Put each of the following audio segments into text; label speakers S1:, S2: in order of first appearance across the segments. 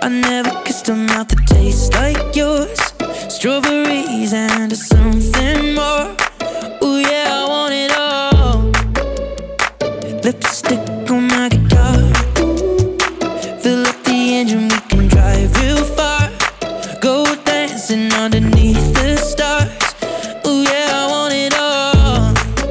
S1: I never kissed a mouth that tastes like yours. Strawberries and something more. Ooh yeah, I want it all. Lipstick on my guitar. Fill up the engine, we can drive real far. Go dancing underneath the stars. Ooh yeah, I want it all.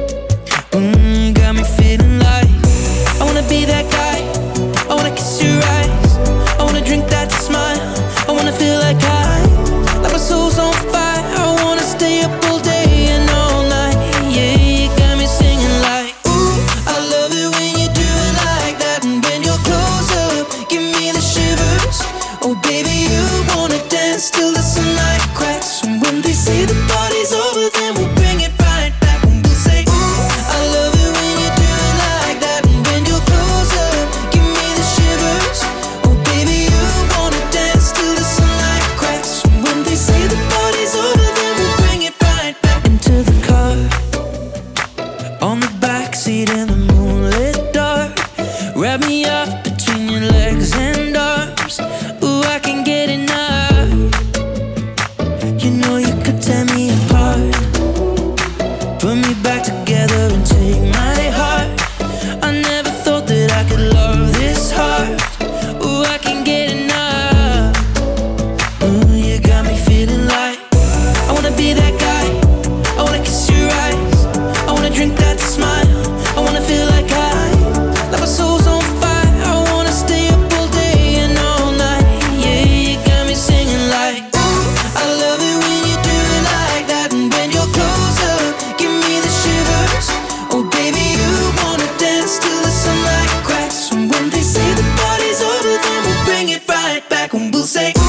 S1: Got me feeling like I wanna be that guy. I wanna kiss your eyes. I wanna drink that smile. I wanna feel like my soul's on fire. I wanna stay up all day and all night. Yeah, you got me singing like, ooh, I love it when you do it like that. And when you're close up, give me the shivers. Oh baby, you wanna dance till the sunlight cracks. And when they say the party's over, then we'll bring it right back. And we'll say, ooh, I love it when you do it like that. And when you're close up, give me the shivers. Oh baby, you wanna dance till the sunlight cracks. And when they say the party's over, then we'll bring it right back. Into the car, on the backseat in the moonlit dark. Wrap me up between your legs and arms. Ooh, I can't get enough. You know you could tear me apart, put me back together and take my heart. I never thought that I could love this hard. Ooh, I can't get enough. Ooh, you got me feeling like I wanna be that guy. I wanna kiss your eyes. I wanna drink that smile. I wanna feel like my soul's on fire. I wanna stay up all day and all night. Yeah, you got me singing like, ooh, I love it when you do it like that. And when you're close up, give me the shivers. Oh baby, you wanna dance till the sunlight cracks. And when they say the party's over, then we'll bring it right back. And we'll say,